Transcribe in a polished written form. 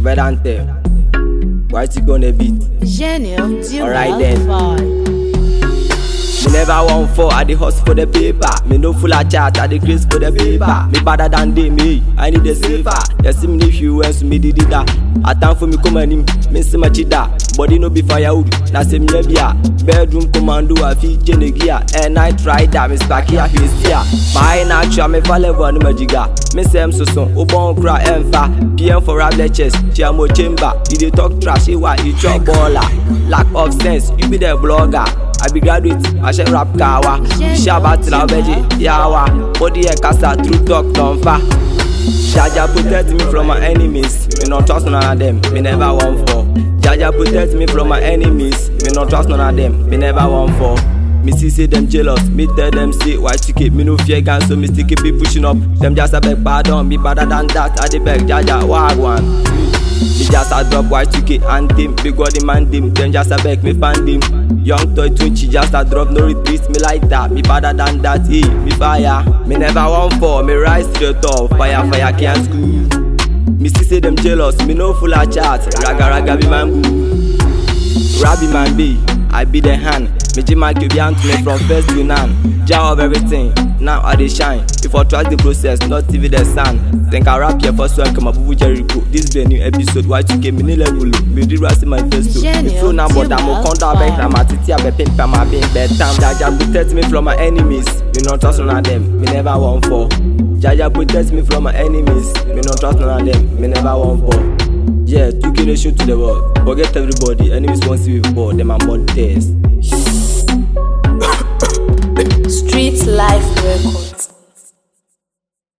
Vedante. Why you gonna beat? Genial, Alright then. Me never want for, I dey hustle for the paper. Me no full of chat, I dey grace for the paper. Me better than they, me, I need a saver. You see me if you want to me did that. I time for me come and him, me see my chida. Body no be firewood, na say me bia. Bedroom commando, I feel genegia. And I try that, me spark here, he's here. My natural, me fall level no magiga. Me say I'm so obon cry emfa. PM for rap lectures, Chiamo chamber. You dey talk trash, you what you chop baller. Lack of sense, you be the blogger. I be graduate, I share rap kawa. Shabbat la beji, yawa. Body e kasa, true talk don't fa. Jaja protect me from my enemies. Me not trust none of them, me never want for. Jaja protect me from my enemies. Me not trust none of them, me never want for. Me see say them jealous, me tell them say why you keep me no fear gun, so me still keep it pushing up. Them just a beg pardon, me better than that. I dey beg Jaja wagwan. Me just a drop Y2K anthem, big body man dim. Then just a beg me fan dim. Young toy twitchy just a drop, no retreat me like that. Me better than that, me fire. Me never want for, me rise to the top. Fire can't school. Me see say them jealous, me no full of chat. Raga be man boo. Rabbi man be, I be the hand. Me Jima give you me from first to none. Jar of everything, now I dey shine. If I trust the process, not TV the sun. Think I rap here for swag, come up with Jericho. This be a new episode, why you came in level? Me did rest in my face too. If you now but I'm a conda back, I'm a titi, I'm a pin, I'm a being bedtime. Jaja protect me from my enemies. Me not trust none of them, me never want for. Jaja protect me from my enemies. Me not trust none of them, me never want for. Yeah, 2K nation to the world. Forget everybody, enemies won't see me for them, I'm more test. Street Life Record.